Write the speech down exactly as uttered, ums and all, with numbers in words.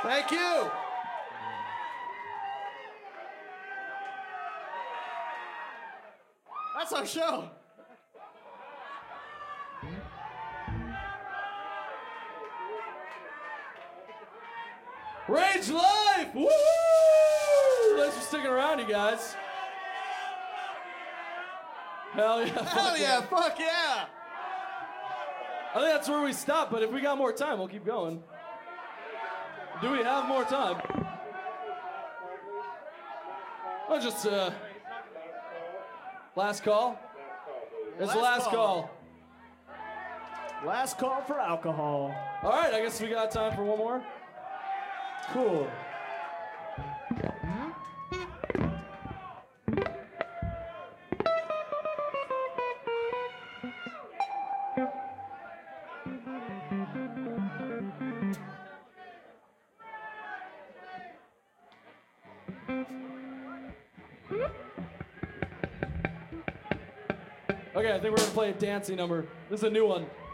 Thank you. That's our show. Rage Life! Woo! Thanks for sticking around, you guys. Hell yeah. Hell yeah, fuck yeah. I think that's where we stop, but if we got more time, we'll keep going. Do we have more time? I'll just, uh... Last call? It's the last call. Last call for alcohol. All right, I guess we got time for one more. Cool. Okay, I think we're gonna play a dancing number. This is a new one.